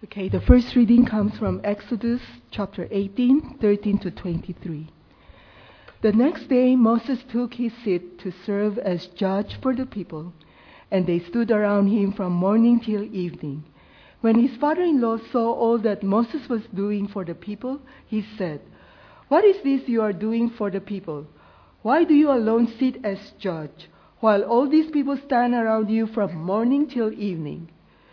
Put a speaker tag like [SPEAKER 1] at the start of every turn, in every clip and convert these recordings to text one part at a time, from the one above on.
[SPEAKER 1] Okay, the first reading comes from Exodus chapter 18, 13 to 23. The next day Moses took his seat to serve as judge for the people, and they stood around him from morning till evening. When his father-in-law saw all that Moses was doing for the people, he said, "What is this you are doing for the people? Why do you alone sit as judge, while all these people stand around you from morning till evening?"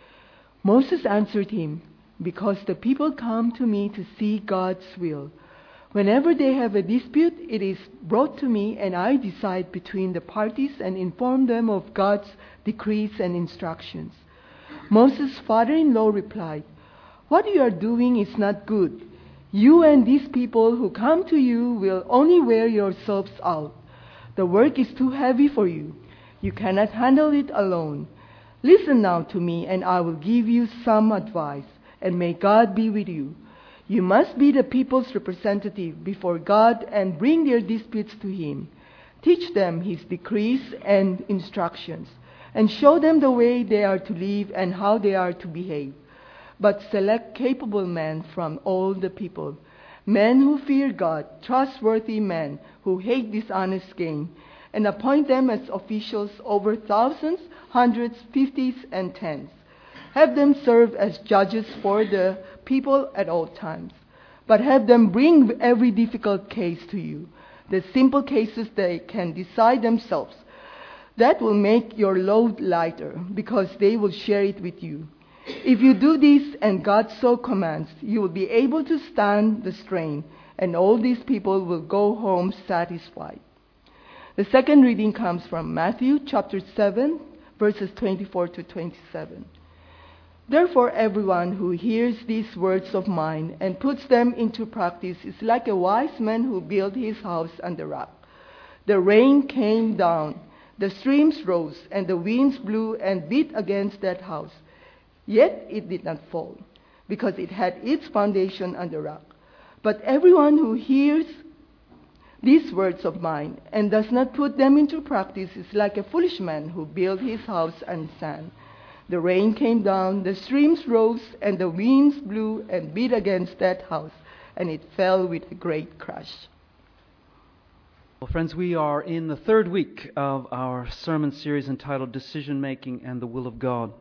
[SPEAKER 1] Moses answered him, "Because the people come to me to see God's will. Whenever they have a dispute, it is brought to me, and I decide between the parties and inform them of God's decrees and instructions." Moses' father-in-law replied, "What you are doing is not good. You and these people who come to you will only wear yourselves out. The work is too heavy for you. You cannot handle it alone. Listen now to me, and I will give you some advice, and may God be with you. You must be the people's representative before God and bring their disputes to Him. Teach them His decrees and instructions, and show them the way they are to live and how they are to behave. But select capable men from all the people, men who fear God, trustworthy men who hate dishonest gain, and appoint them as officials over thousands, hundreds, fifties, and tens. Have them serve as judges for the people at all times. But have them bring every difficult case to you. The simple cases they can decide themselves. That will make your load lighter, because they will share it with you. If you do this, and God so commands, you will be able to stand the strain, and all these people will go home satisfied." The second reading comes from Matthew chapter 7, verses 24 to 27. "Therefore everyone who hears these words of mine and puts them into practice is like a wise man who built his house on the rock. The rain came down, the streams rose, and the winds blew and beat against that house. Yet it did not fall, because it had its foundation on the rock. But everyone who hears these words of mine and does not put them into practice is like a foolish man who built his house on sand. The rain came down, the streams rose, and the winds blew and beat against that house, and it fell with a great crash."
[SPEAKER 2] Well, friends, we are in the third week of our sermon series entitled Decision Making and the Will of God.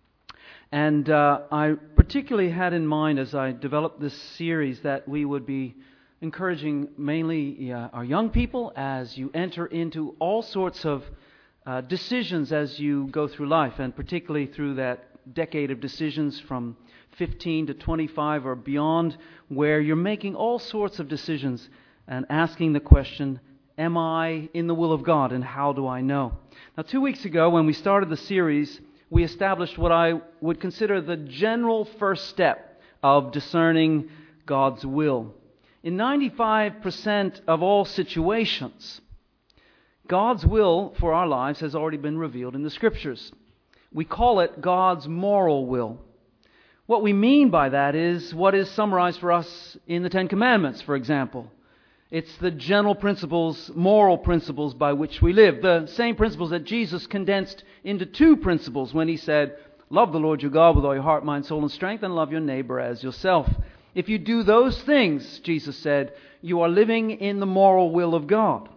[SPEAKER 2] And I particularly had in mind as I developed this series that we would be encouraging mainly our young people as you enter into all sorts of decisions as you go through life, and particularly through that decade of decisions from 15 to 25 or beyond, where you're making all sorts of decisions and asking the question, am I in the will of God, and how do I know? Now, 2 weeks ago when we started the series, we established what I would consider the general first step of discerning God's will. In 95% of all situations, God's will for our lives has already been revealed in the Scriptures. We call it God's moral will. What we mean by that is what is summarized for us in the Ten Commandments, for example. It's the general principles, moral principles by which we live. The same principles that Jesus condensed into 2 principles when He said, "Love the Lord your God with all your heart, mind, soul, and strength, and love your neighbor as yourself." If you do those things, Jesus said, you are living in the moral will of God.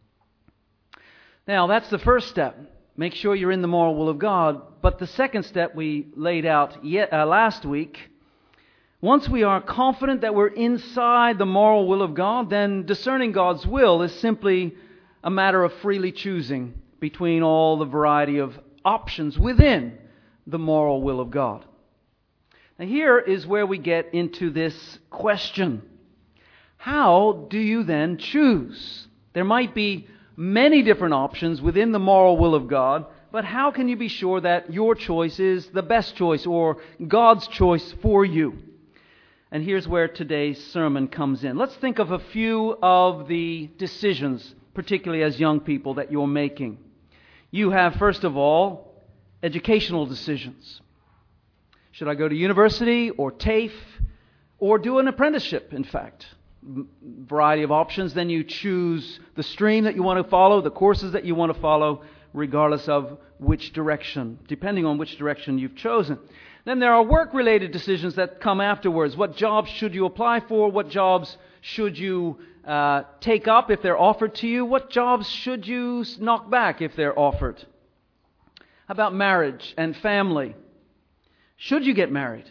[SPEAKER 2] Now, that's the first step. Make sure you're in the moral will of God. But the second step we laid out last week, once we are confident that we're inside the moral will of God, then discerning God's will is simply a matter of freely choosing between all the variety of options within the moral will of God. Now, here is where we get into this question. How do you then choose? There might be many different options within the moral will of God, but how can you be sure that your choice is the best choice or God's choice for you? And here's where today's sermon comes in. Let's think of a few of the decisions, particularly as young people, that you're making. You have, first of all, educational decisions. Should I go to university or TAFE or do an apprenticeship, in fact? Variety of options. Then you choose the stream that you want to follow, the courses that you want to follow. regardless of which direction, depending on which direction you've chosen. Then there are work-related decisions that come afterwards. What jobs should you apply for? What jobs should you take up if they're offered to you? What jobs should you knock back if they're offered? How about marriage and family? Should you get married?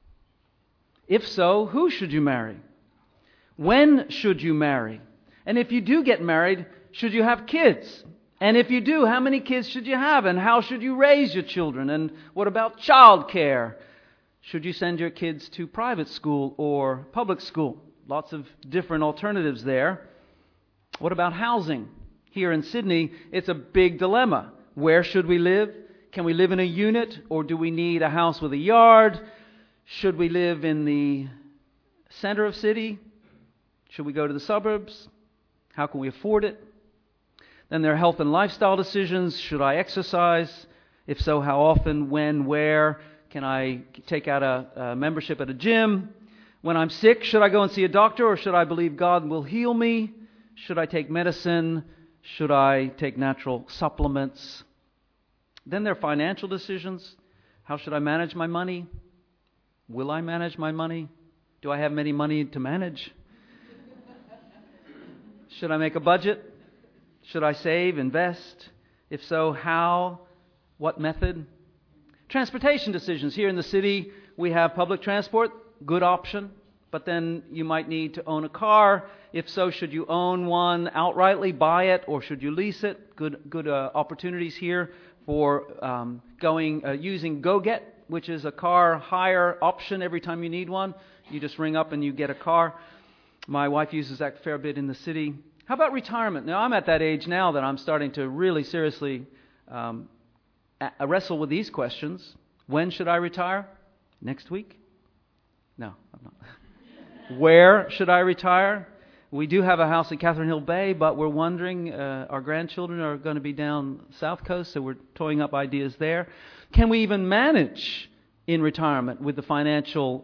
[SPEAKER 2] If so, who should you marry? When should you marry? And if you do get married, should you have kids? And if you do, how many kids should you have? And how should you raise your children? And what about childcare? Should you send your kids to private school or public school? Lots of different alternatives there. What about housing? Here in Sydney, it's a big dilemma. Where should we live? Can we live in a unit, or do we need a house with a yard? Should we live in the center of city? Should we go to the suburbs? How can we afford it? Then there are health and lifestyle decisions. Should I exercise? If so, how often, when, where? Can I take out a membership at a gym? When I'm sick, should I go and see a doctor, or should I believe God will heal me? Should I take medicine? Should I take natural supplements? Then there are financial decisions. How should I manage my money? Will I manage my money? Do I have any money to manage? Should I make a budget? Should I save, invest? If so, how? What method? Transportation decisions. Here in the city, we have public transport, good option. But then you might need to own a car. If so, should you own one outrightly, buy it, or should you lease it? Good opportunities here for using GoGet, which is a car hire option every time you need one. You just ring up and you get a car. My wife uses that a fair bit in the city. How about retirement? Now, I'm at that age now that I'm starting to really seriously wrestle with these questions. When should I retire? Next week? No, I'm not. Where should I retire? We do have a house in Catherine Hill Bay, but we're wondering, our grandchildren are going to be down South Coast, so we're toying up ideas there. Can we even manage in retirement with the financial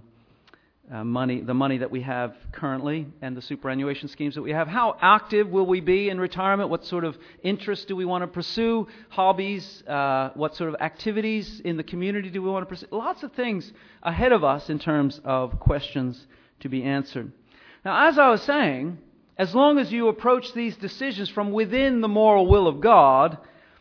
[SPEAKER 2] money that we have currently and the superannuation schemes that we have? How active will we be in retirement? What sort of interests do we want to pursue? Hobbies? What sort of activities in the community do we want to pursue? Lots of things ahead of us in terms of questions to be answered. Now, as I was saying, as long as you approach these decisions from within the moral will of God,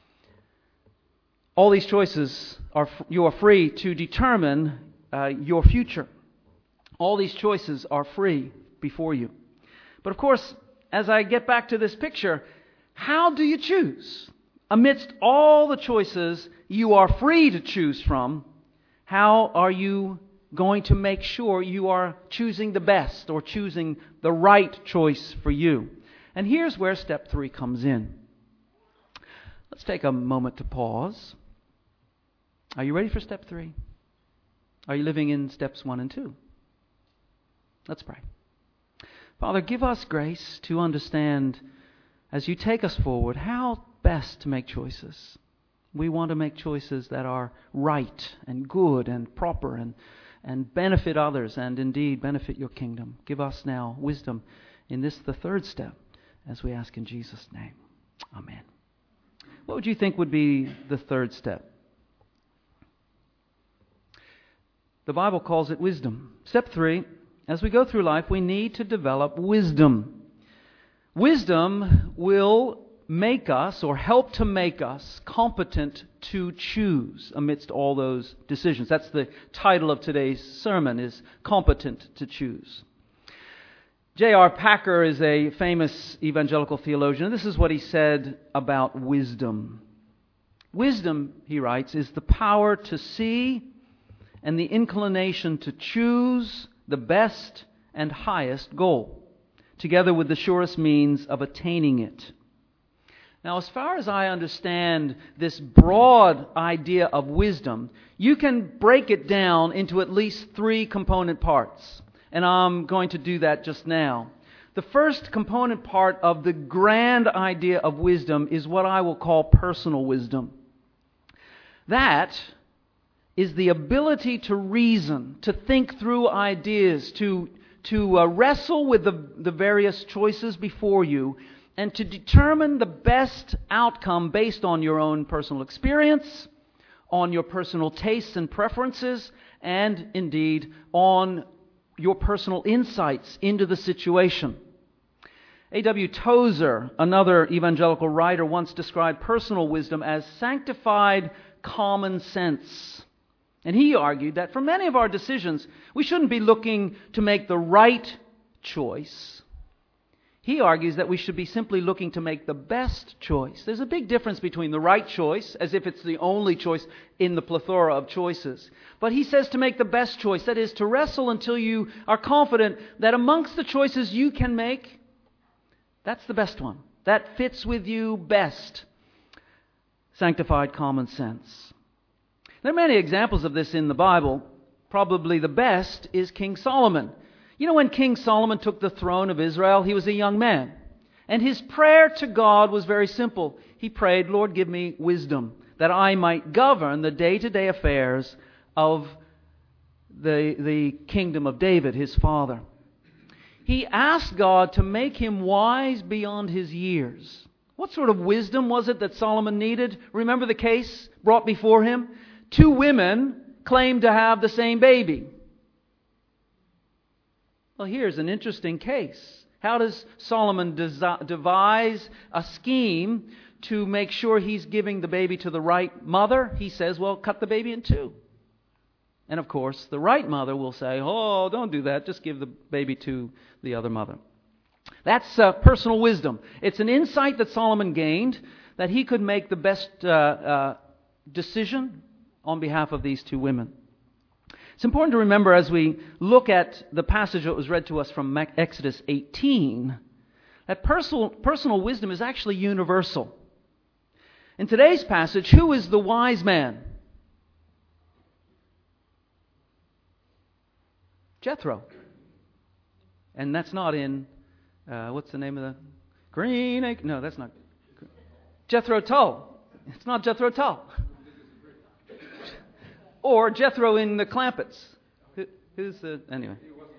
[SPEAKER 2] all these choices you are free to determine your future. All these choices are free before you. But of course, as I get back to this picture, how do you choose? Amidst all the choices you are free to choose from, how are you going to make sure you are choosing the best or choosing the right choice for you? And here's where step 3 comes in. Let's take a moment to pause. Are you ready for step 3? Are you living in steps 1 and 2? Let's pray. Father, give us grace to understand, as you take us forward, how best to make choices. We want to make choices that are right and good and proper and benefit others and indeed benefit your kingdom. Give us now wisdom in this, the third step, as we ask in Jesus' name. Amen. What would you think would be the third step? The Bible calls it wisdom. Step 3, as we go through life, we need to develop wisdom. Wisdom will make us, or help to make us, competent to choose amidst all those decisions. That's the title of today's sermon, is Competent to Choose. J.R. Packer is a famous evangelical theologian, and this is what he said about wisdom. Wisdom, he writes, is the power to see and the inclination to choose the best and highest goal, together with the surest means of attaining it. Now, as far as I understand this broad idea of wisdom, you can break it down into at least 3 component parts. And I'm going to do that just now. The first component part of the grand idea of wisdom is what I will call personal wisdom. That is the ability to reason, to think through ideas, to wrestle with the various choices before you, and to determine the best outcome based on your own personal experience, on your personal tastes and preferences, and indeed on your personal insights into the situation. A.W. Tozer, another evangelical writer, once described personal wisdom as sanctified common sense. And he argued that for many of our decisions, we shouldn't be looking to make the right choice. He argues that we should be simply looking to make the best choice. There's a big difference between the right choice, as if it's the only choice in the plethora of choices. But he says to make the best choice, that is, to wrestle until you are confident that amongst the choices you can make, that's the best one. That fits with you best. Sanctified common sense. There are many examples of this in the Bible. Probably the best is King Solomon. You know, when King Solomon took the throne of Israel, he was a young man. And his prayer to God was very simple. He prayed, Lord, give me wisdom, that I might govern the day-to-day affairs of the kingdom of David, his father. He asked God to make him wise beyond his years. What sort of wisdom was it that Solomon needed? Remember the case brought before him? 2 women claimed to have the same baby. Well, here's an interesting case. How does Solomon devise a scheme to make sure he's giving the baby to the right mother? He says, well, cut the baby in 2. And of course, the right mother will say, oh, don't do that. Just give the baby to the other mother. That's personal wisdom. It's an insight that Solomon gained that he could make the best decision on behalf of these 2 women. It's important to remember as we look at the passage that was read to us from Exodus 18, that personal wisdom is actually universal. In today's passage, who is the wise man? Jethro. And that's not in, what's the name of the Green Acres? No, that's not. Jethro Tull. It's not Jethro Tull. Or Jethro in the Clampetts. Who's the... Anyway.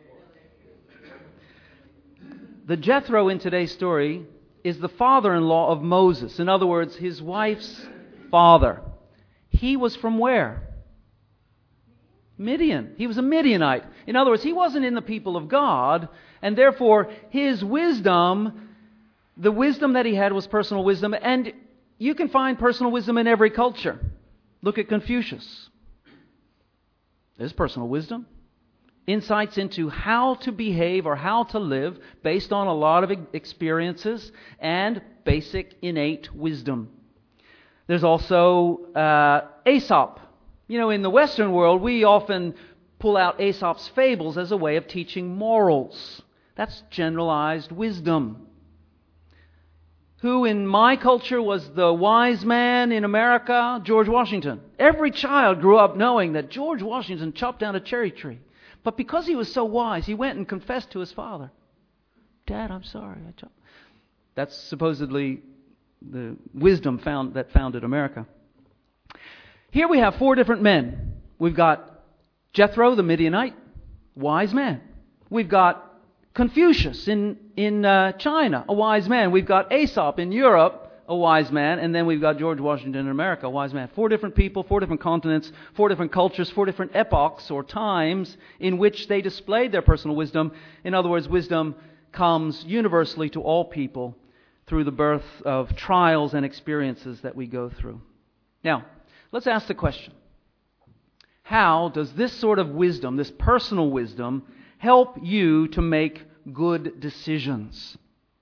[SPEAKER 2] The Jethro in today's story is the father-in-law of Moses. In other words, his wife's father. He was from where? Midian. He was a Midianite. In other words, he wasn't in the people of God, and therefore his wisdom, the wisdom that he had was personal wisdom, and you can find personal wisdom in every culture. Look at Confucius. There's personal wisdom. Insights into how to behave or how to live based on a lot of experiences and basic innate wisdom. There's also Aesop. You know, in the Western world, we often pull out Aesop's fables as a way of teaching morals. That's generalized wisdom. Who in my culture was the wise man in America? George Washington. Every child grew up knowing that George Washington chopped down a cherry tree. But because he was so wise, he went and confessed to his father. Dad, I'm sorry. That's supposedly the wisdom that founded America. Here we have 4 different men. We've got Jethro, the Midianite, wise man. We've got Confucius in China, a wise man. We've got Aesop in Europe, a wise man. And then we've got George Washington in America, a wise man. 4 different people, 4 different continents, 4 different cultures, 4 different epochs or times in which they displayed their personal wisdom. In other words, wisdom comes universally to all people through the birth of trials and experiences that we go through. Now, let's ask the question. How does this sort of wisdom, this personal wisdom, help you to make good decisions?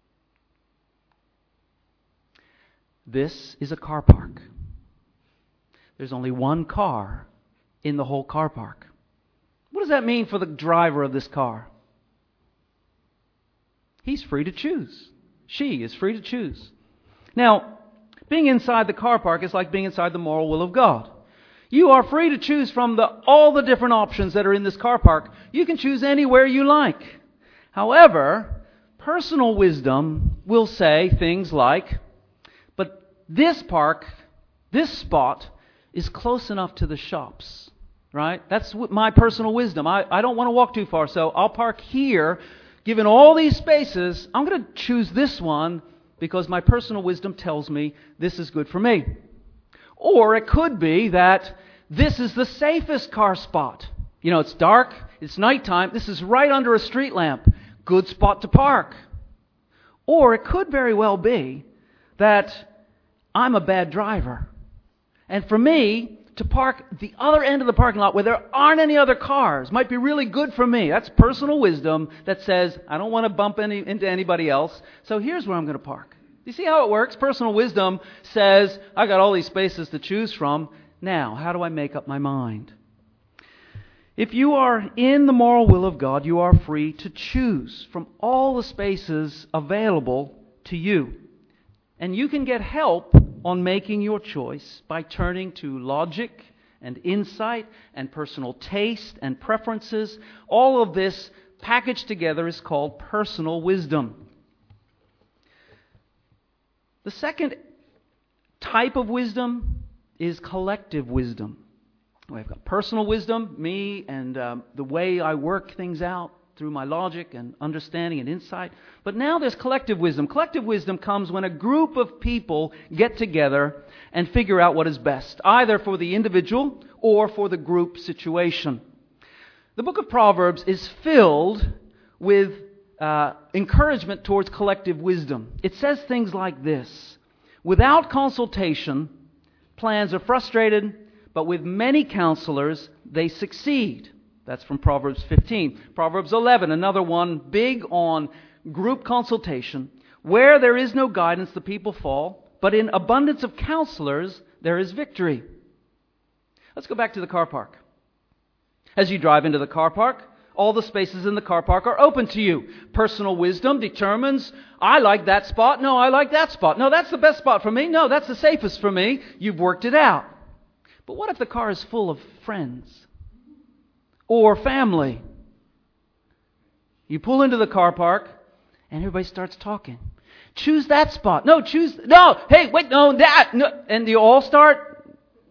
[SPEAKER 2] This is a car park. There's only one car in the whole car park. What does that mean for the driver of this car? He's free to choose. She is free to choose. Now, being inside the car park is like being inside the moral will of God. You are free to choose from all the different options that are in this car park. You can choose anywhere you like. However, personal wisdom will say things like, but this park, this spot, is close enough to the shops. Right? That's my personal wisdom. I don't want to walk too far, so I'll park here. Given all these spaces, I'm going to choose this one because my personal wisdom tells me this is good for me. Or it could be that this is the safest car spot. You know, it's dark, it's nighttime, this is right under a street lamp. Good spot to park. Or it could very well be that I'm a bad driver. And for me, to park at the other end of the parking lot where there aren't any other cars might be really good for me. That's personal wisdom that says, I don't want to bump into anybody else, so here's where I'm going to park. You see how it works? Personal wisdom says, I got all these spaces to choose from. Now, how do I make up my mind? If you are in the moral will of God, you are free to choose from all the spaces available to you. And you can get help on making your choice by turning to logic and insight and personal taste and preferences. All of this packaged together is called personal wisdom. The second type of wisdom is collective wisdom. We've got personal wisdom, me and the way I work things out through my logic and understanding and insight. But now there's collective wisdom. Collective wisdom comes when a group of people get together and figure out what is best, either for the individual or for the group situation. The book of Proverbs is filled with encouragement towards collective wisdom. It says things like this: without consultation, plans are frustrated, but with many counselors, they succeed. That's from Proverbs 15. Proverbs 11, another one big on group consultation. Where there is no guidance, the people fall, but in abundance of counselors, there is victory. Let's go back to the car park. As you drive into the car park, all the spaces in the car park are open to you. Personal wisdom determines, I like that spot. No, I like that spot. No, that's the best spot for me. No, that's the safest for me. You've worked it out. But what if the car is full of friends or family? You pull into the car park and everybody starts talking. Choose that spot. No, hey, wait, no, that. No. And you all start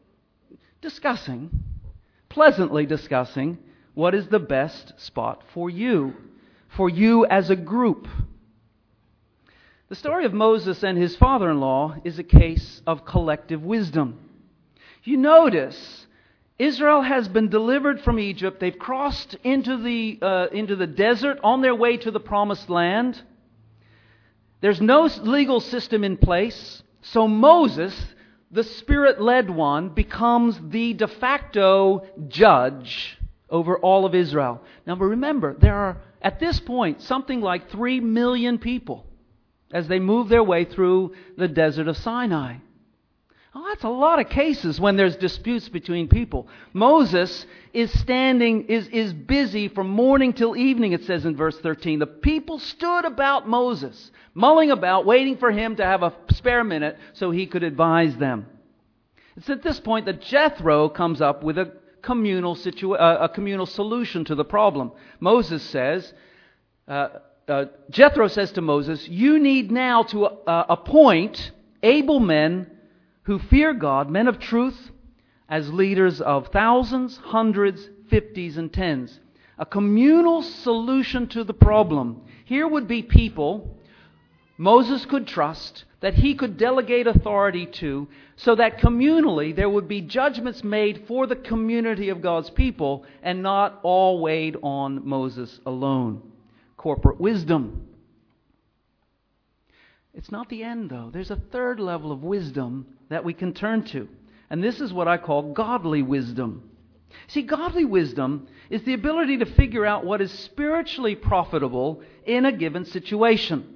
[SPEAKER 2] pleasantly discussing what is the best spot for you as a group. The story of Moses and his father-in-law is a case of collective wisdom. You notice Israel has been delivered from Egypt. They've crossed into the desert on their way to the promised land. There's no legal system in place. So Moses, the Spirit-led one, becomes the de facto judge over all of Israel. Now remember, there are, at this point, something like 3 million people as they move their way through the desert of Sinai. Oh, that's a lot of cases when there's disputes between people. Moses is busy from morning till evening, it says in verse 13. The people stood about Moses, mulling about, waiting for him to have a spare minute so he could advise them. It's at this point that Jethro comes up with a communal solution to the problem. Jethro says to Moses, you need now to appoint able men who fear God, men of truth, as leaders of thousands, hundreds, fifties, and tens. A communal solution to the problem. Here would be people Moses could trust, that he could delegate authority to, so that communally there would be judgments made for the community of God's people and not all weighed on Moses alone. Corporate wisdom. It's not the end, though. There's a third level of wisdom that we can turn to. And this is what I call godly wisdom. See, godly wisdom is the ability to figure out what is spiritually profitable in a given situation.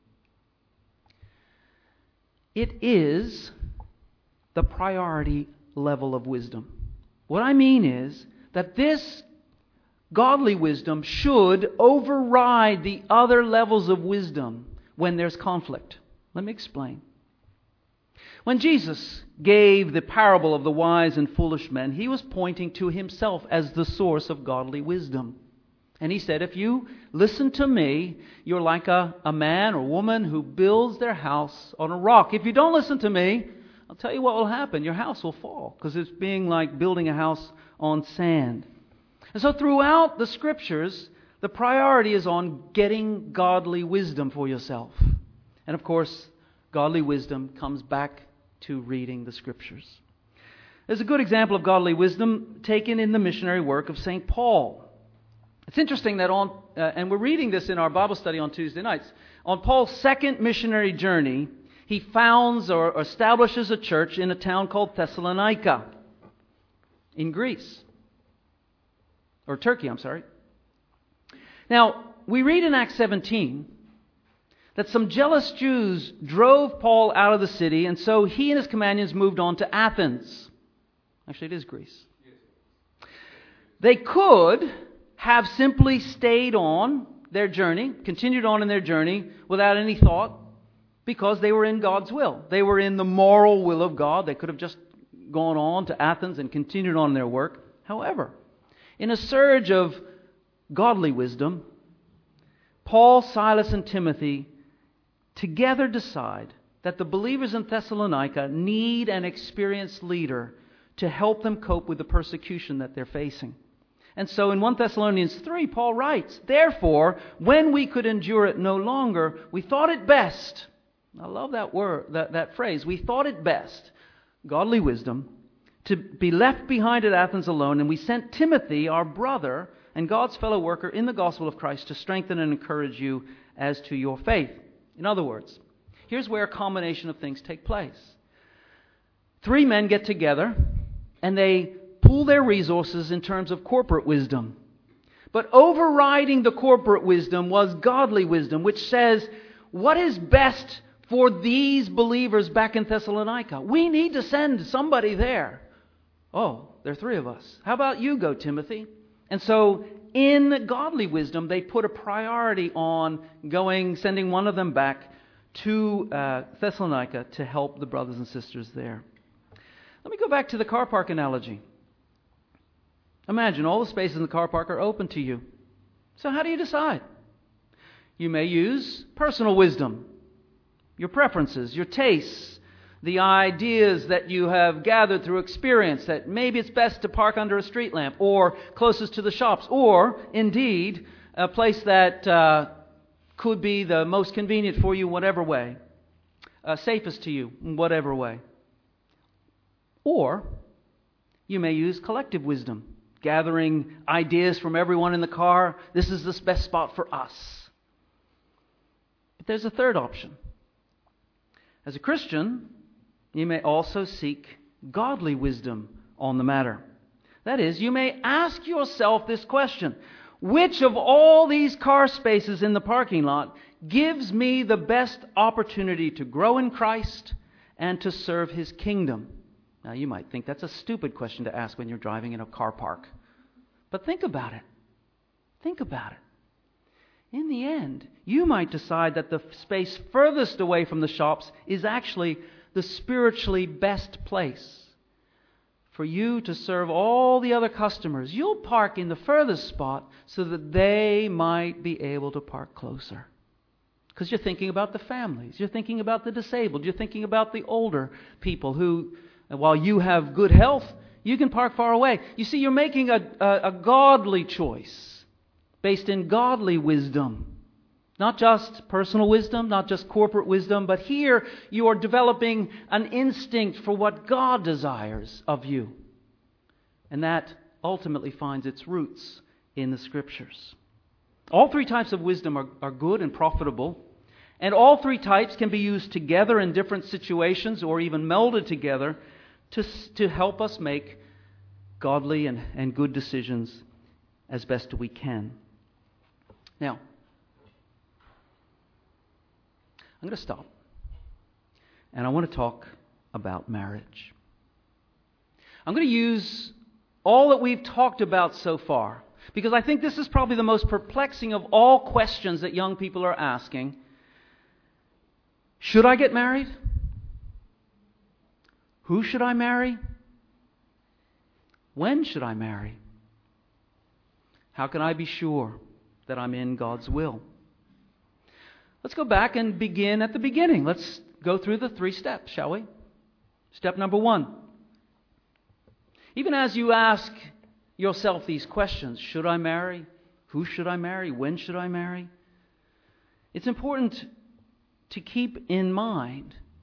[SPEAKER 2] It is the priority level of wisdom. What I mean is that this godly wisdom should override the other levels of wisdom when there's conflict. Let me explain. When Jesus gave the parable of the wise and foolish men, he was pointing to himself as the source of godly wisdom. And he said, if you listen to me, you're like a man or woman who builds their house on a rock. If you don't listen to me, I'll tell you what will happen. Your house will fall, because it's being like building a house on sand. And so throughout the Scriptures, the priority is on getting godly wisdom for yourself. And of course, Godly wisdom comes back to reading the Scriptures. There's a good example of godly wisdom taken in the missionary work of St. Paul. It's interesting that and we're reading this in our Bible study on Tuesday nights, on Paul's second missionary journey, he founds or establishes a church in a town called Thessalonica in Greece. Or Turkey, I'm sorry. Now, we read in Acts 17 that some jealous Jews drove Paul out of the city, and so he and his companions moved on to Athens. Actually, it is Greece. They could have simply stayed on their journey, continued on in their journey without any thought, because they were in God's will. They were in the moral will of God. They could have just gone on to Athens and continued on their work. However, in a surge of godly wisdom, Paul, Silas, and Timothy together decide that the believers in Thessalonica need an experienced leader to help them cope with the persecution that they're facing. And so in 1 Thessalonians 3, Paul writes, "Therefore, when we could endure it no longer, we thought it best." I love that word, that phrase. We thought it best, godly wisdom, to be left behind at Athens alone, and we sent Timothy, our brother and God's fellow worker in the gospel of Christ, to strengthen and encourage you as to your faith. In other words, here's where a combination of things take place. 3 men get together, and they pool their resources in terms of corporate wisdom. But overriding the corporate wisdom was godly wisdom, which says, what is best for these believers back in Thessalonica? We need to send somebody there. Oh, there are 3 of us. How about you go, Timothy? And so in godly wisdom, they put a priority on sending one of them back to Thessalonica to help the brothers and sisters there. Let me go back to the car park analogy. Imagine all the spaces in the car park are open to you. So how do you decide? You may use personal wisdom, your preferences, your tastes, the ideas that you have gathered through experience, that maybe it's best to park under a street lamp or closest to the shops, or indeed a place that could be the most convenient for you whatever way, safest to you in whatever way. Or you may use collective wisdom, gathering ideas from everyone in the car. This is the best spot for us. But there's a third option. As a Christian, you may also seek godly wisdom on the matter. That is, you may ask yourself this question: which of all these car spaces in the parking lot gives me the best opportunity to grow in Christ and to serve His kingdom? Now, you might think that's a stupid question to ask when you're driving in a car park. But think about it. Think about it. In the end, you might decide that the space furthest away from the shops is actually the spiritually best place for you to serve all the other customers. You'll park in the furthest spot so that they might be able to park closer. Because you're thinking about the families. You're thinking about the disabled. You're thinking about the older people who, while you have good health, you can park far away. You see, you're making a godly choice based in godly wisdom. Not just personal wisdom, not just corporate wisdom, but here you are developing an instinct for what God desires of you. And that ultimately finds its roots in the Scriptures. All 3 types of wisdom are good and profitable. And all 3 types can be used together in different situations or even melded together to help us make godly and good decisions as best we can. Now, I'm going to stop. And I want to talk about marriage. I'm going to use all that we've talked about so far, because I think this is probably the most perplexing of all questions that young people are asking. Should I get married? Who should I marry? When should I marry? How can I be sure that I'm in God's will? Let's go back and begin at the beginning. Let's go through the 3 steps, shall we? Step number 1. Even as you ask yourself these questions, should I marry? Who should I marry? When should I marry? It's important to keep in mind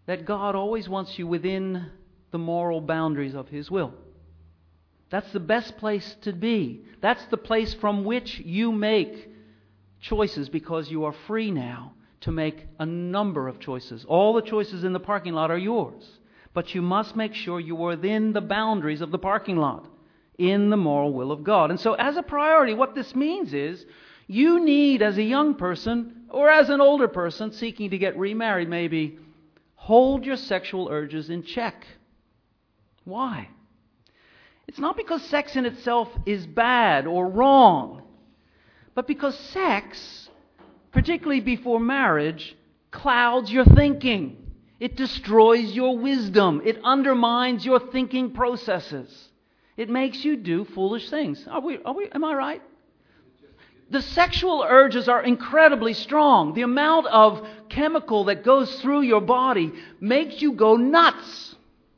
[SPEAKER 2] that God always wants you within the moral boundaries of His will. That's the best place to be. That's the place from which you make choices, because you are free now to make a number of choices. All the choices in the parking lot are yours. But you must make sure you are within the boundaries of the parking lot, in the moral will of God. And so as a priority, what this means is you need, as a young person or as an older person seeking to get remarried maybe, hold your sexual urges in check. Why? It's not because sex in itself is bad or wrong, but because sex, particularly before marriage, clouds your thinking. It destroys your wisdom. It undermines your thinking processes. It makes you do foolish things. Am I right? The sexual urges are incredibly strong. The amount of chemical that goes through your body makes you go nuts.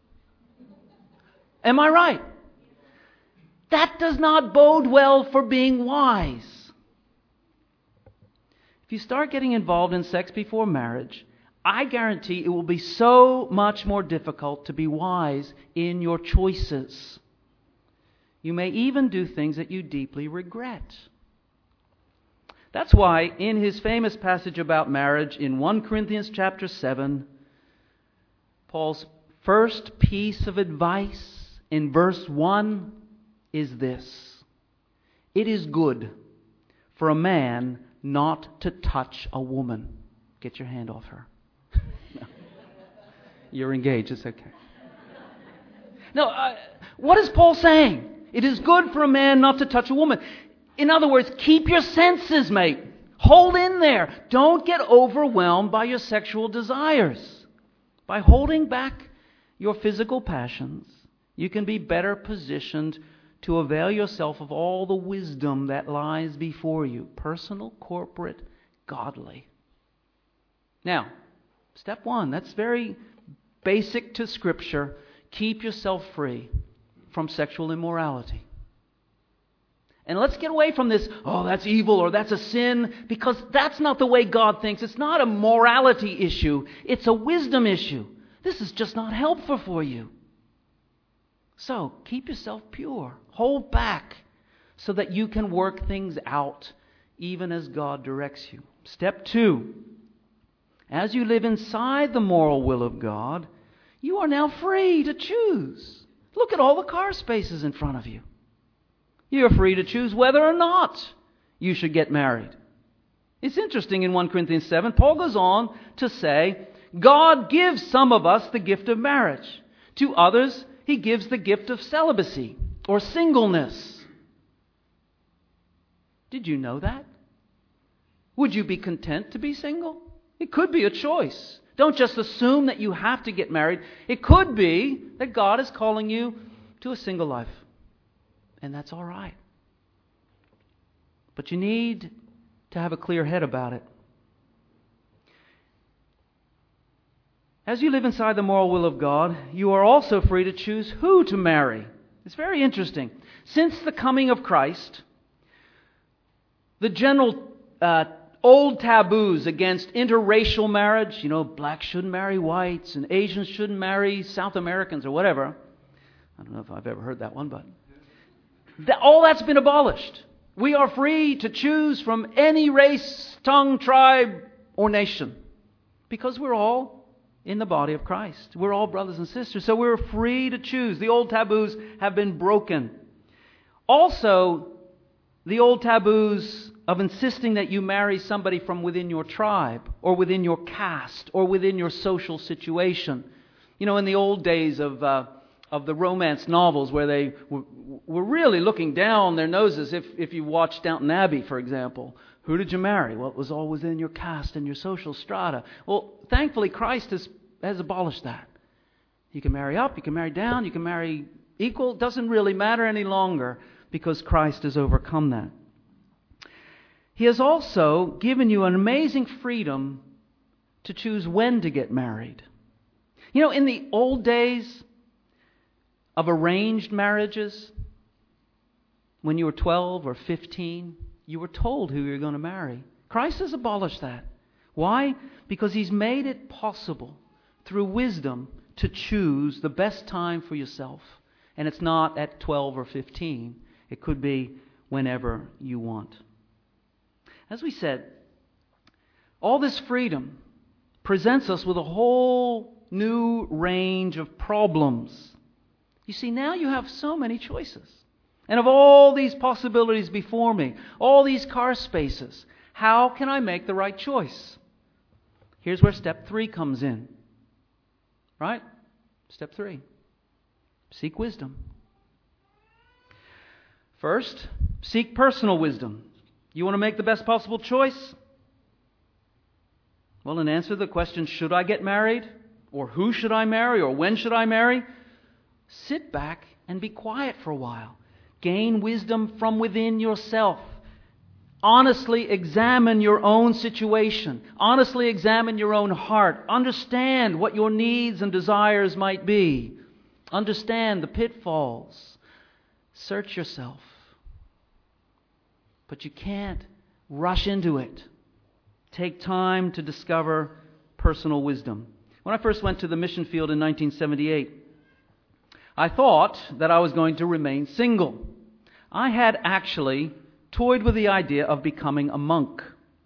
[SPEAKER 2] Am I right? That does not bode well for being wise. If you start getting involved in sex before marriage, I guarantee it will be so much more difficult to be wise in your choices. You may even do things that you deeply regret. That's why in his famous passage about marriage in 1 Corinthians chapter 7, Paul's first piece of advice in verse 1 is this: it is good for a man not to touch a woman. Get your hand off her. No. You're engaged, it's okay. No, what is Paul saying? It is good for a man not to touch a woman. In other words, keep your senses, mate. Hold in there. Don't get overwhelmed by your sexual desires. By holding back your physical passions, you can be better positioned to avail yourself of all the wisdom that lies before you. Personal, corporate, godly. Now, step 1, that's very basic to Scripture. Keep yourself free from sexual immorality. And let's get away from this, oh, that's evil or that's a sin, because that's not the way God thinks. It's not a morality issue. It's a wisdom issue. This is just not helpful for you. So, keep yourself pure. Hold back so that you can work things out even as God directs you. Step 2. As you live inside the moral will of God, you are now free to choose. Look at all the car spaces in front of you. You're free to choose whether or not you should get married. It's interesting in 1 Corinthians 7, Paul goes on to say, God gives some of us the gift of marriage. To others, He gives the gift of celibacy or singleness. Did you know that? Would you be content to be single? It could be a choice. Don't just assume that you have to get married. It could be that God is calling you to a single life. And that's all right. But you need to have a clear head about it. As you live inside the moral will of God, you are also free to choose who to marry. It's very interesting. Since the coming of Christ, the general old taboos against interracial marriage, blacks shouldn't marry whites and Asians shouldn't marry South Americans or whatever. I don't know if I've ever heard that one, but all that's been abolished. We are free to choose from any race, tongue, tribe, or nation, because we're all in the body of Christ. We're all brothers and sisters, so we're free to choose. The old taboos have been broken. Also, the old taboos of insisting that you marry somebody from within your tribe or within your caste or within your social situation. In the old days of the romance novels where they were really looking down their noses, if you watched Downton Abbey, for example. Who did you marry? Well, it was all within your caste and your social strata. Well, thankfully, Christ has abolished that. You can marry up, you can marry down, you can marry equal. It doesn't really matter any longer because Christ has overcome that. He has also given you an amazing freedom to choose when to get married. In the old days of arranged marriages, when you were 12 or 15, you were told who you were going to marry. Christ has abolished that. Why? Because He's made it possible through wisdom to choose the best time for yourself. And it's not at 12 or 15. It could be whenever you want. As we said, all this freedom presents us with a whole new range of problems. You see, now you have so many choices. And of all these possibilities before me, all these car spaces, how can I make the right choice? Here's where step 3 comes in. Right? Step 3. Seek wisdom. First, seek personal wisdom. You want to make the best possible choice? Well, in answer to the question, should I get married? Or who should I marry? Or when should I marry? Sit back and be quiet for a while. Gain wisdom from within yourself. Honestly examine your own situation. Honestly examine your own heart. Understand what your needs and desires might be. Understand the pitfalls. Search yourself. But you can't rush into it. Take time to discover personal wisdom. When I first went to the mission field in 1978, I thought that I was going to remain single. I had actually toyed with the idea of becoming a monk.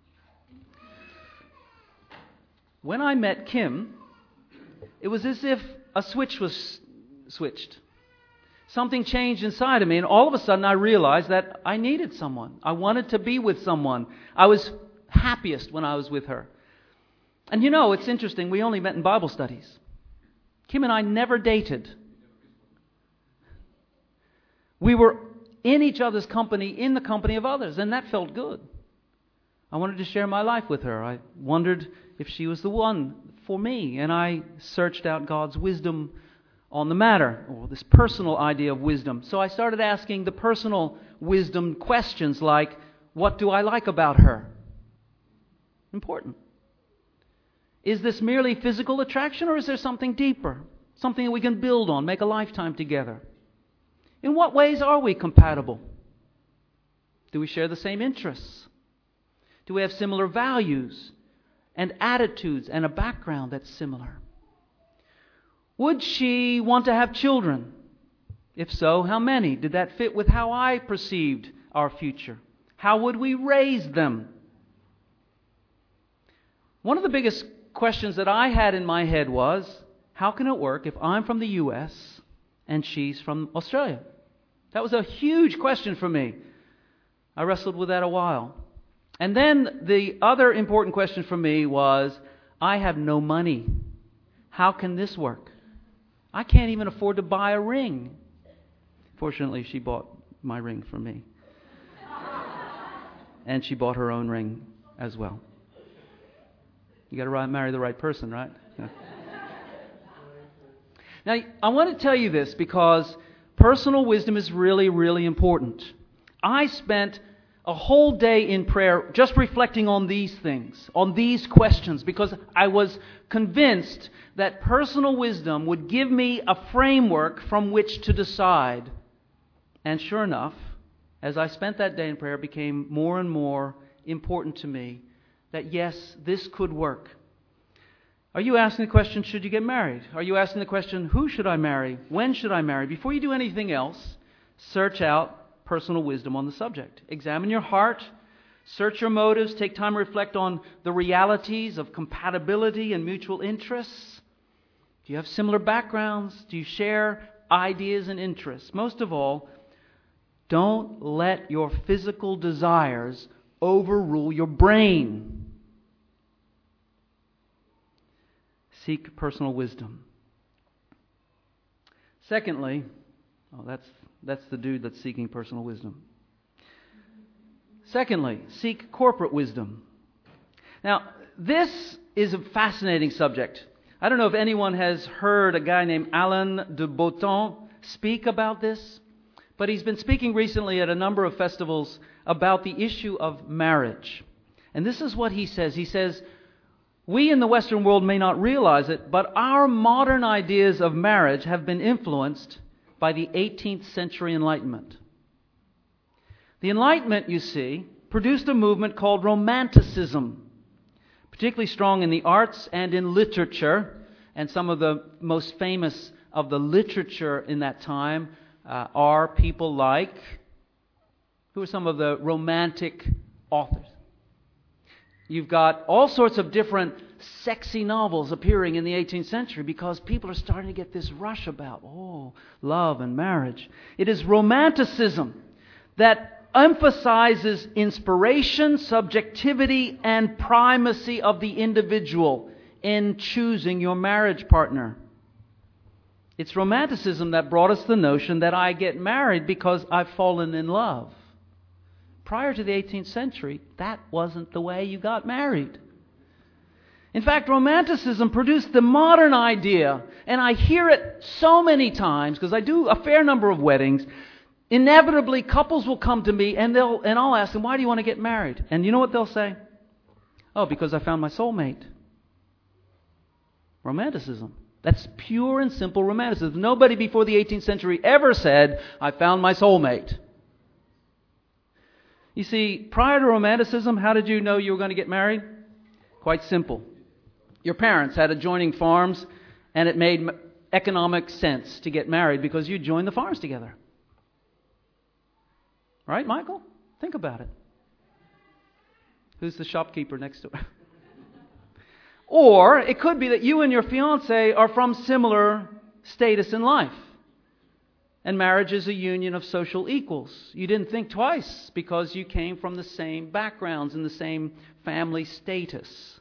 [SPEAKER 2] When I met Kim, it was as if a switch was switched. Something changed inside of me, and all of a sudden I realized that I needed someone. I wanted to be with someone. I was happiest when I was with her. And you know, it's interesting, we only met in Bible studies. Kim and I never dated. We were in each other's company, in the company of others, and that felt good. I wanted to share my life with her. I wondered if she was the one for me, and I searched out God's wisdom on the matter, or this personal idea of wisdom. So I started asking the personal wisdom questions like, what do I like about her? Important. Is this merely physical attraction, or is there something deeper? Something that we can build on, make a lifetime together? In what ways are we compatible? Do we share the same interests? Do we have similar values and attitudes and a background that's similar? Would she want to have children? If so, how many? Did that fit with how I perceived our future? How would we raise them? One of the biggest questions that I had in my head was, how can it work if I'm from the U.S. and she's from Australia? That was a huge question for me. I wrestled with that a while. And then the other important question for me was, I have no money. How can this work? I can't even afford to buy a ring. Fortunately, she bought my ring for me. And she bought her own ring as well. You got to marry the right person, right? Yeah. Now, I want to tell you this because personal wisdom is really, really important. I spent a whole day in prayer just reflecting on these things, on these questions, because I was convinced that personal wisdom would give me a framework from which to decide. And sure enough, as I spent that day in prayer, it became more and more important to me that yes, this could work. Are you asking the question, should you get married? Are you asking the question, who should I marry? When should I marry? Before you do anything else, search out personal wisdom on the subject. Examine your heart, search your motives, take time to reflect on the realities of compatibility and mutual interests. Do you have similar backgrounds? Do you share ideas and interests? Most of all, don't let your physical desires overrule your brain. Seek personal wisdom. Secondly, that's the dude that's seeking personal wisdom. Secondly, seek corporate wisdom. Now, this is a fascinating subject. I don't know if anyone has heard a guy named Alain de Botton speak about this, but he's been speaking recently at a number of festivals about the issue of marriage. And this is what he says. He says, we in the Western world may not realize it, but our modern ideas of marriage have been influenced by the 18th century Enlightenment. The Enlightenment, you see, produced a movement called Romanticism, particularly strong in the arts and in literature. And some of the most famous of the literature in that time are people like, who are some of the romantic authors? You've got all sorts of different sexy novels appearing in the 18th century because people are starting to get this rush about, love and marriage. It is romanticism that emphasizes inspiration, subjectivity, and primacy of the individual in choosing your marriage partner. It's romanticism that brought us the notion that I get married because I've fallen in love. Prior to the 18th century, that wasn't the way you got married. In fact, Romanticism produced the modern idea, and I hear it so many times because I do a fair number of weddings. Inevitably, couples will come to me and I'll ask them, why do you want to get married? And you know what they'll say? Oh, because I found my soulmate. Romanticism. That's pure and simple romanticism. Nobody before the 18th century ever said, I found my soulmate. You see, prior to Romanticism, how did you know you were going to get married? Quite simple. Your parents had adjoining farms, and it made economic sense to get married because you joined the farms together. Right, Michael? Think about it. Who's the shopkeeper next door? Or it could be that you and your fiancé are from similar status in life. And marriage is a union of social equals. You didn't think twice because you came from the same backgrounds and the same family status.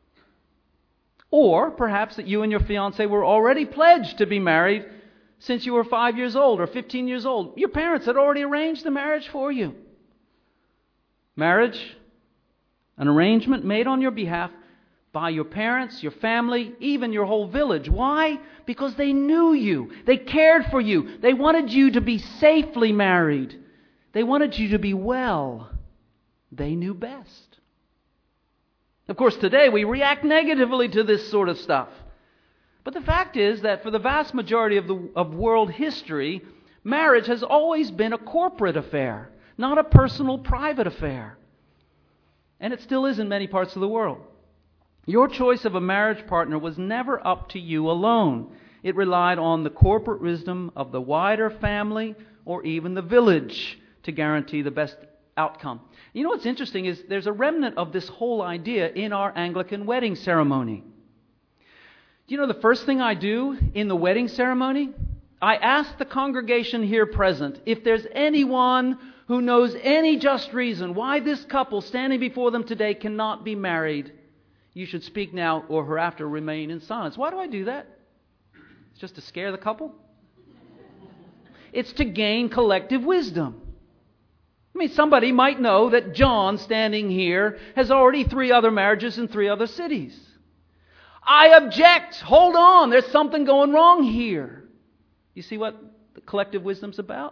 [SPEAKER 2] Or perhaps that you and your fiancé were already pledged to be married since you were 5 years old or 15 years old. Your parents had already arranged the marriage for you. Marriage, an arrangement made on your behalf by your parents, your family, even your whole village. Why? Because they knew you. They cared for you. They wanted you to be safely married. They wanted you to be well. They knew best. Of course, today we react negatively to this sort of stuff. But the fact is that for the vast majority of world history, marriage has always been a corporate affair, not a personal, private affair. And it still is in many parts of the world. Your choice of a marriage partner was never up to you alone. It relied on the corporate wisdom of the wider family or even the village to guarantee the best outcome. You know what's interesting is there's a remnant of this whole idea in our Anglican wedding ceremony. You know the first thing I do in the wedding ceremony? I ask the congregation here present if there's anyone who knows any just reason why this couple standing before them today cannot be married. You should speak now or hereafter remain in silence. Why do I do that? It's just to scare the couple? It's to gain collective wisdom. I mean, somebody might know that John standing here has already 3 other marriages in 3 other cities. I object. Hold on. There's something going wrong here. You see what the collective wisdom's about?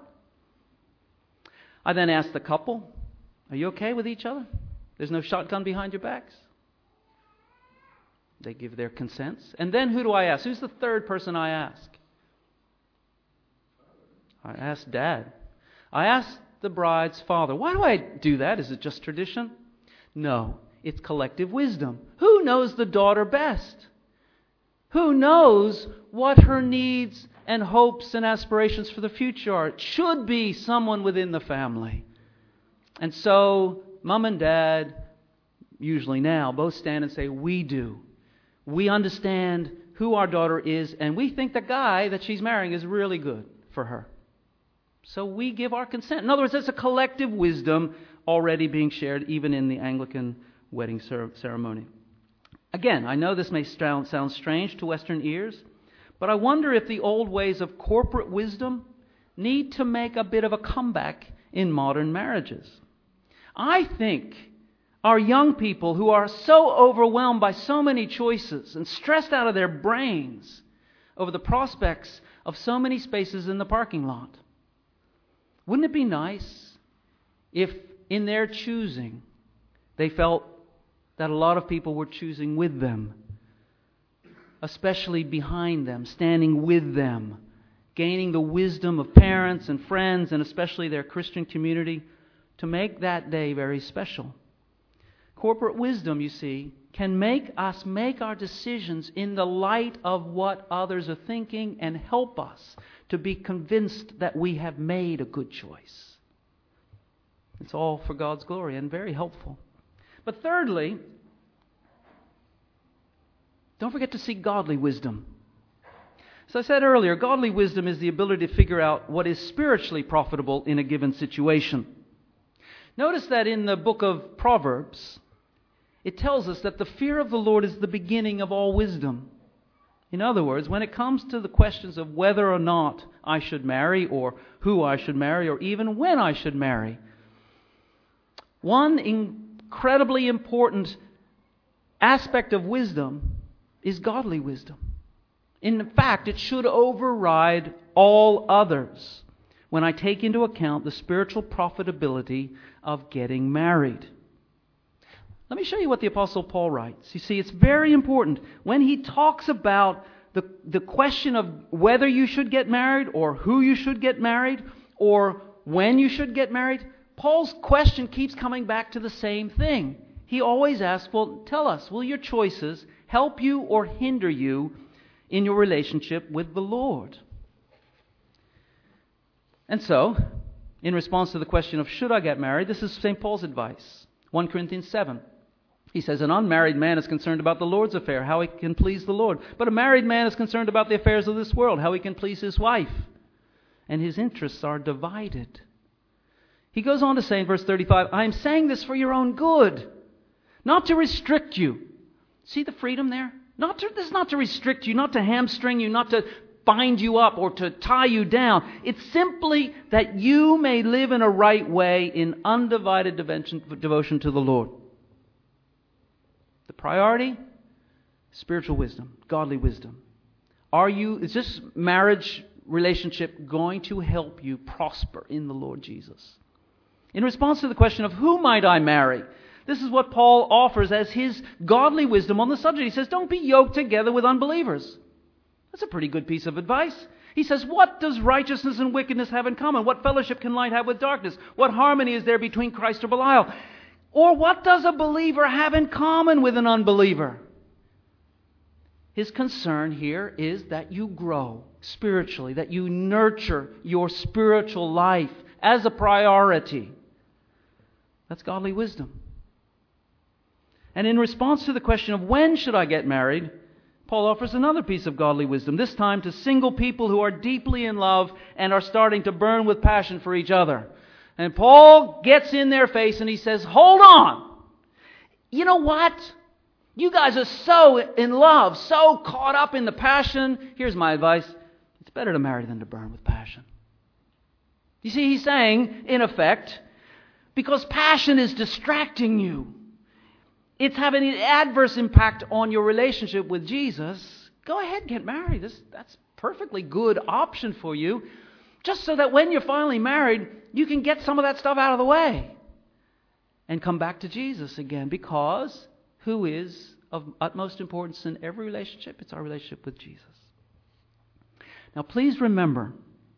[SPEAKER 2] I then ask the couple, are you okay with each other? There's no shotgun behind your backs? They give their consents. And then who do I ask? Who's the third person I ask? I ask Dad. I ask the bride's father. Why do I do that? Is it just tradition? No, it's collective wisdom. Who knows the daughter best? Who knows what her needs and hopes and aspirations for the future are? It should be someone within the family. And so, Mom and Dad, usually now, both stand and say, we do. We understand who our daughter is, and we think the guy that she's marrying is really good for her. So we give our consent. In other words, there's a collective wisdom already being shared even in the Anglican wedding ceremony. Again, I know this may sound strange to Western ears, but I wonder if the old ways of corporate wisdom need to make a bit of a comeback in modern marriages. I think our young people who are so overwhelmed by so many choices and stressed out of their brains over the prospects of so many spaces in the parking lot. Wouldn't it be nice if in their choosing they felt that a lot of people were choosing with them, especially behind them, standing with them, gaining the wisdom of parents and friends and especially their Christian community to make that day very special. Corporate wisdom, you see, can make us make our decisions in the light of what others are thinking and help us to be convinced that we have made a good choice. It's all for God's glory and very helpful. But thirdly, don't forget to seek godly wisdom. As I said earlier, godly wisdom is the ability to figure out what is spiritually profitable in a given situation. Notice that in the book of Proverbs, it tells us that the fear of the Lord is the beginning of all wisdom. In other words, when it comes to the questions of whether or not I should marry, or who I should marry, or even when I should marry, one incredibly important aspect of wisdom is godly wisdom. In fact, it should override all others when I take into account the spiritual profitability of getting married. Let me show you what the Apostle Paul writes. You see, it's very important. When he talks about the question of whether you should get married, or who you should get married, or when you should get married, Paul's question keeps coming back to the same thing. He always asks, well, tell us, will your choices help you or hinder you in your relationship with the Lord? And so, in response to the question of should I get married, this is St. Paul's advice. 1 Corinthians 7. He says, an unmarried man is concerned about the Lord's affair, how he can please the Lord. But a married man is concerned about the affairs of this world, how he can please his wife. And his interests are divided. He goes on to say in verse 35, I am saying this for your own good, not to restrict you. See the freedom there? This is not to restrict you, not to hamstring you, not to bind you up or to tie you down. It's simply that you may live in a right way in undivided devotion to the Lord. The priority? Spiritual wisdom, godly wisdom. Is this marriage relationship going to help you prosper in the Lord Jesus? In response to the question of who might I marry, this is what Paul offers as his godly wisdom on the subject. He says, don't be yoked together with unbelievers. That's a pretty good piece of advice. He says, what does righteousness and wickedness have in common? What fellowship can light have with darkness? What harmony is there between Christ or Belial? Or what does a believer have in common with an unbeliever? His concern here is that you grow spiritually, that you nurture your spiritual life as a priority. That's godly wisdom. And in response to the question of when should I get married, Paul offers another piece of godly wisdom, this time to single people who are deeply in love and are starting to burn with passion for each other. And Paul gets in their face and he says, hold on. You know what? You guys are so in love, so caught up in the passion. Here's my advice. It's better to marry than to burn with passion. You see, he's saying, in effect, because passion is distracting you, it's having an adverse impact on your relationship with Jesus, go ahead and get married. That's a perfectly good option for you, just so that when you're finally married, you can get some of that stuff out of the way and come back to Jesus again, because who is of utmost importance in every relationship? It's our relationship with Jesus. Now please remember,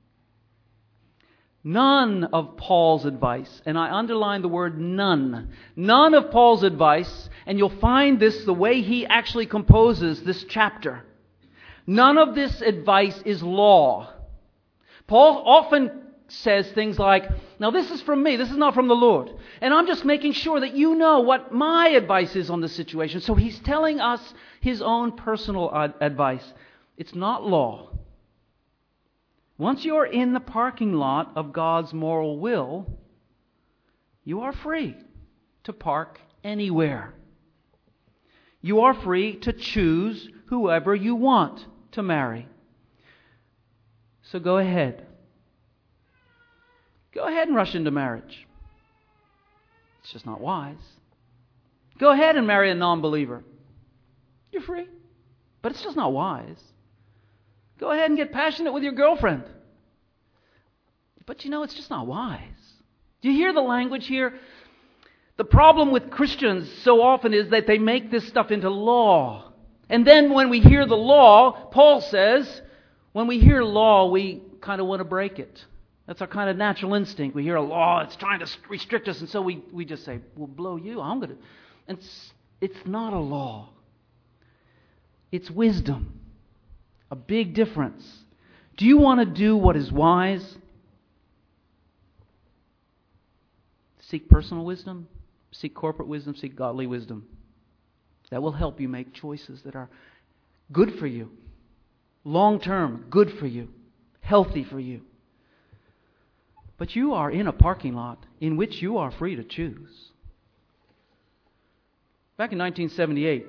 [SPEAKER 2] none of Paul's advice, and I underline the word none of Paul's advice, and you'll find this the way he actually composes this chapter. None of this advice is law. Paul often says things like, now this is from me, this is not from the Lord. And I'm just making sure that you know what my advice is on the situation. So he's telling us his own personal advice. It's not law. Once you're in the parking lot of God's moral will, you are free to park anywhere. You are free to choose whoever you want to marry. So go ahead. Go ahead and rush into marriage. It's just not wise. Go ahead and marry a non-believer. You're free. But it's just not wise. Go ahead and get passionate with your girlfriend. But it's just not wise. Do you hear the language here? The problem with Christians so often is that they make this stuff into law. And then when we hear the law, Paul says, when we hear law, we kind of want to break it. That's our kind of natural instinct. We hear a law, it's trying to restrict us, and so we just say, well, blow you, I'm going to. And It's not a law. It's wisdom. A big difference. Do you want to do what is wise? Seek personal wisdom, seek corporate wisdom, seek godly wisdom. That will help you make choices that are good for you, long term, good for you, healthy for you. But you are in a parking lot in which you are free to choose. Back in 1978,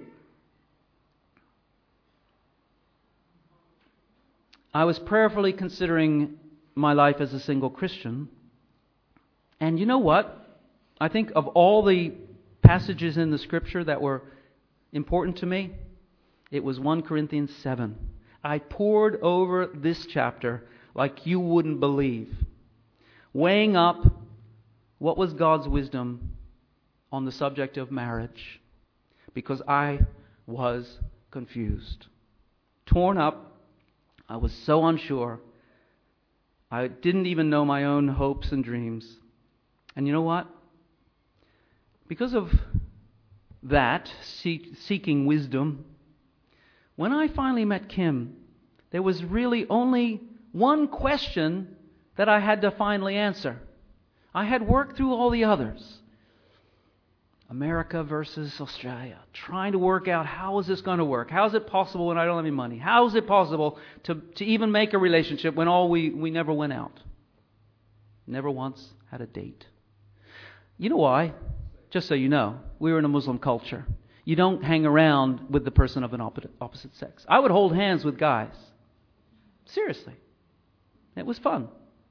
[SPEAKER 2] I was prayerfully considering my life as a single Christian. And you know what? I think of all the passages in the Scripture that were important to me, it was 1 Corinthians 7. I pored over this chapter like you wouldn't believe, weighing up what was God's wisdom on the subject of marriage, because I was confused, torn up. I was so unsure. I didn't even know my own hopes and dreams. And you know what? Because of that, seeking wisdom, when I finally met Kim, there was really only one question that I had to finally answer. I had worked through all the others. America versus Australia. Trying to work out, how is this going to work? How is it possible when I don't have any money? How is it possible to even make a relationship when we never went out? Never once had a date. You know why? Just so you know, we were in a Muslim culture. You don't hang around with the person of an opposite sex. I would hold hands with guys. Seriously. It was fun.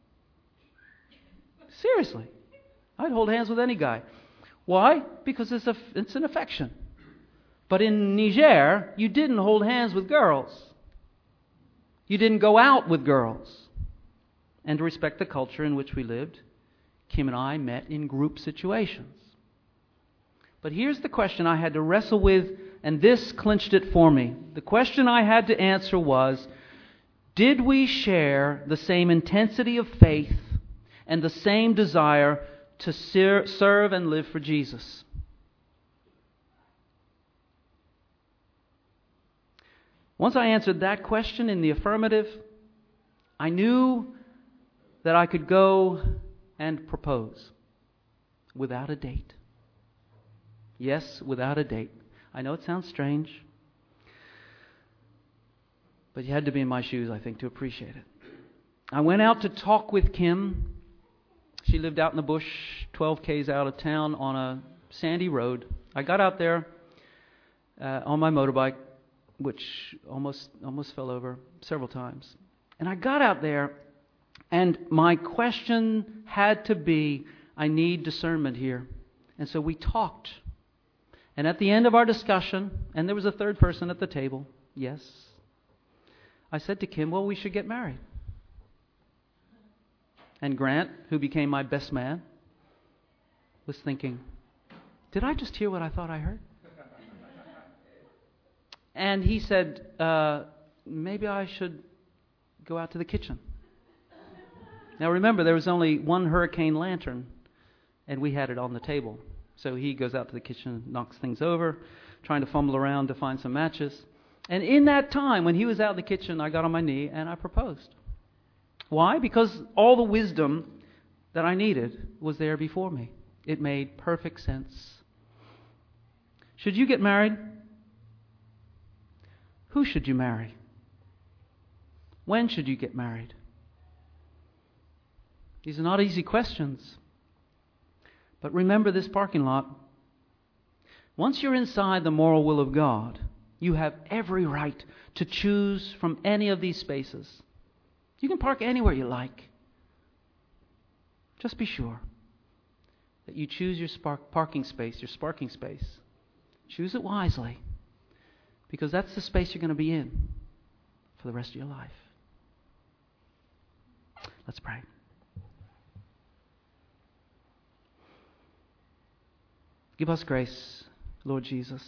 [SPEAKER 2] Seriously. I'd hold hands with any guy. Why? Because it's an affection. But in Niger, you didn't hold hands with girls. You didn't go out with girls. And to respect the culture in which we lived, Kim and I met in group situations. But here's the question I had to wrestle with, and this clinched it for me. The question I had to answer was, did we share the same intensity of faith and the same desire to serve and live for Jesus? Once I answered that question in the affirmative, I knew that I could go and propose without a date. Yes, without a date. I know it sounds strange, but you had to be in my shoes, I think, to appreciate it. I went out to talk with Kim. She lived out in the bush, 12 k's out of town on a sandy road. I got out there on my motorbike, which almost fell over several times. And I got out there, and my question had to be, I need discernment here. And so we talked. And at the end of our discussion, and there was a third person at the table, yes, I said to Kim, well, we should get married. And Grant, who became my best man, was thinking, did I just hear what I thought I heard? And he said, maybe I should go out to the kitchen. Now remember, there was only one hurricane lantern, and we had it on the table. So he goes out to the kitchen, knocks things over, trying to fumble around to find some matches. And in that time, when he was out in the kitchen, I got on my knee and I proposed. Why? Because all the wisdom that I needed was there before me. It made perfect sense. Should you get married? Who should you marry? When should you get married? These are not easy questions. But remember this parking lot. Once you're inside the moral will of God, you have every right to choose from any of these spaces. You can park anywhere you like. Just be sure that you choose your parking space, your sparking space. Choose it wisely, because that's the space you're going to be in for the rest of your life. Let's pray. Give us grace, Lord Jesus.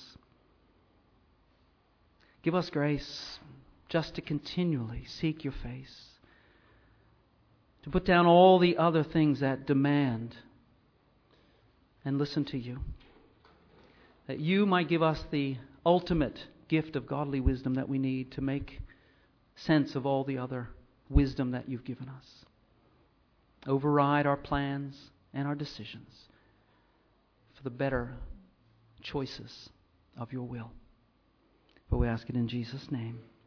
[SPEAKER 2] Give us grace just to continually seek your face, to put down all the other things that demand and listen to you, that You might give us the ultimate gift of godly wisdom that we need to make sense of all the other wisdom that You've given us. Override our plans and our decisions for the better choices of Your will. For we ask it in Jesus' name.